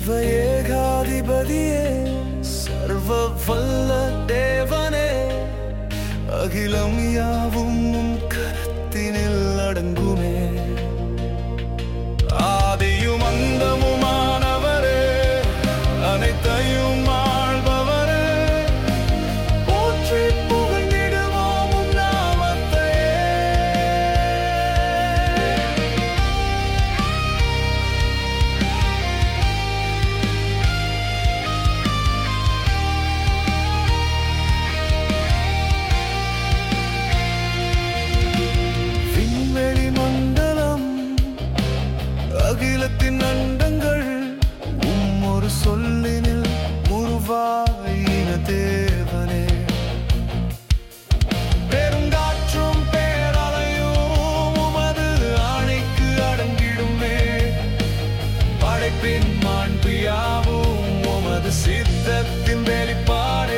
சர்வ ஏகாதிபதியே, சர்வ வல்ல தேவனே, அகிலம் யாவும் உம் கரத்தினில் அடங்குமே. ஆதியும் அந்தமுமானவரே, அனைத்தையும் ஆள்பவரே, போற்றி புகழ்ந்திடுவோம் உம் நாமத்தையே. விண்வெளி மண்டலம், அகிலத்தின் அண்டங்கள் உம் ஒரு சொல்லினில் உருவாயின தேவனே. பெருங்காற்றும் பேரலையும் உமது ஆணைக்கு அடங்கிடுமே. படைப்பின் மாண்பு யாவும் உமது சித்தத்தின் வெளிப்பாடே.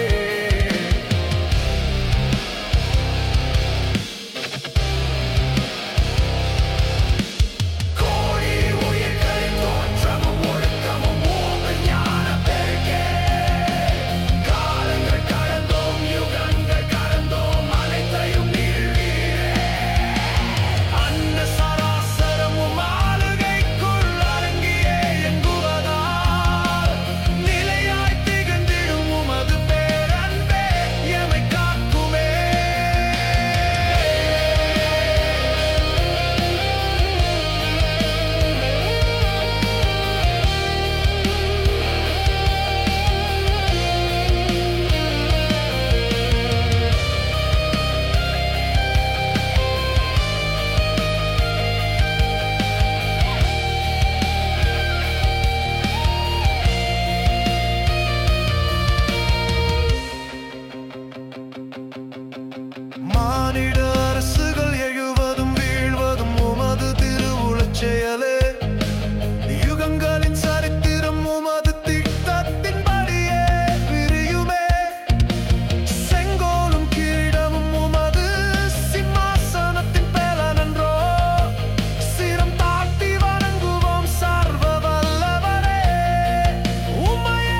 மானிட அரசுகள் எழுவதும் வீழ்வதும் உமது திருவுளச் செயலே. யுகங்களின் சரித்திரம் உமது திட்டத்தின்படியே விரியுமே. செங்கோலும் கிரீடமும் உமது சிம்மாசனத்தின் பேலனன்றோ. சிரம் தாழ்த்தி வணங்குவோம் சர்வ வல்லவரே உம்மையே.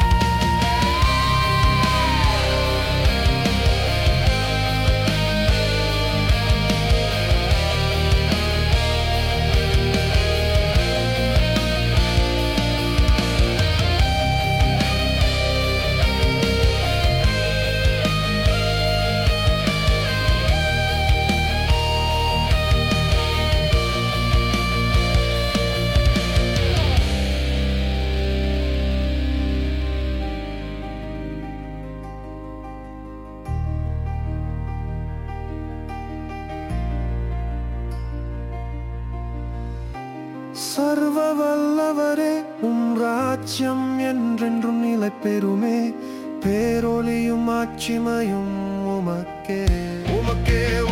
சர்வ வல்லவரே, உம் ராஜ்யம் என்றென்றும் நிலை பெறுமே. பேரொளியும் ஆட்சிமையும் உமக்கே.